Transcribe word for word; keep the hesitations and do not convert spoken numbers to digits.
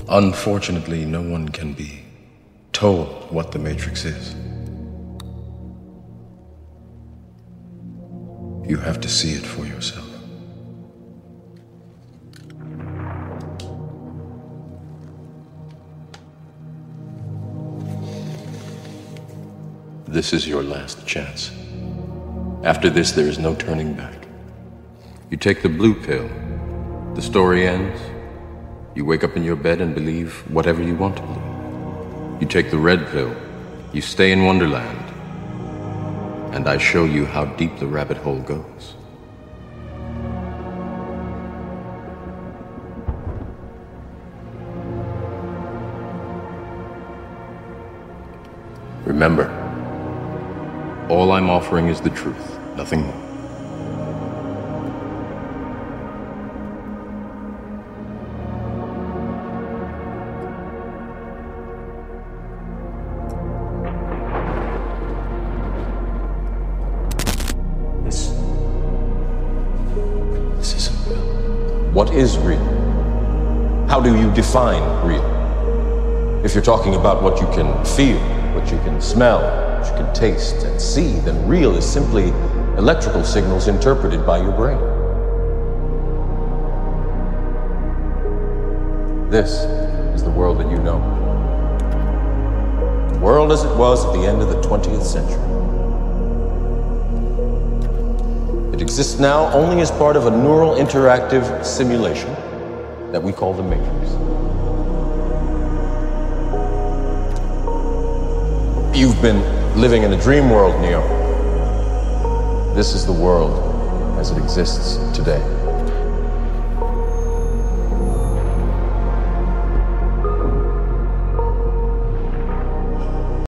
Unfortunately, no one can be told what the Matrix is. You have to see it for yourself. This is your last chance. After this, there is no turning back. You take the blue pill, the story ends. You wake up in your bed and believe whatever you want to believe. You take the red pill, you stay in Wonderland, and I show you how deep the rabbit hole goes. Remember, all I'm offering is the truth, nothing more. This... This isn't real. What is real? How do you define real? If you're talking about what you can feel, what you can smell, what you can taste and see, then real is simply electrical signals interpreted by your brain. This is the world that you know. The world as it was at the end of the twentieth century. It exists now only as part of a neural interactive simulation that we call the Matrix. You've been living in a dream world, Neo. This is the world as it exists today.